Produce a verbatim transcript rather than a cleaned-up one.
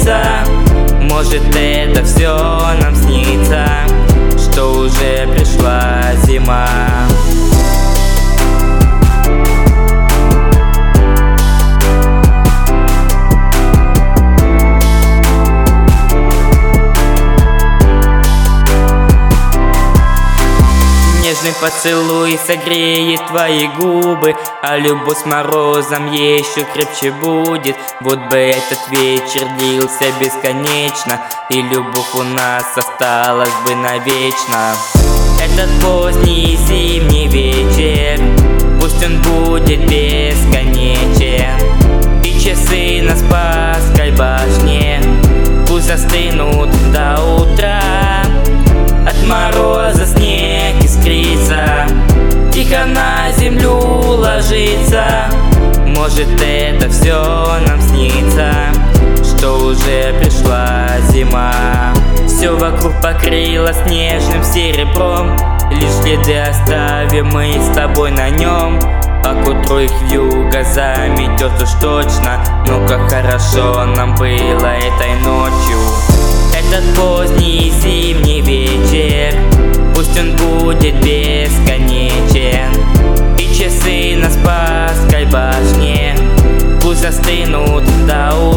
искрится. Может, это все нам снится, что уже пришла зима. Нежный поцелуй согреет твои губы, а любовь с морозом еще крепче будет. Вот бы этот вечер длился бесконечно, и любовь у нас осталась бы навечно. Этот поздний зимний вечер, пусть он будет бесконечен, и часы на Спасской башне пусть застынут до утра. От мороза снег искрится, тихо на землю ложится. Может, это все нам снится, что уже пришла зима. Все вокруг покрыло снежным серебром, лишь следы оставим мы с тобой на нем. А к утру их вьюга заметет уж точно. Ну как хорошо нам было этой ночью. Этот поздний зимний вечер, пусть он будет бесконечен, и часы на Спасской башне пусть застынут до утра.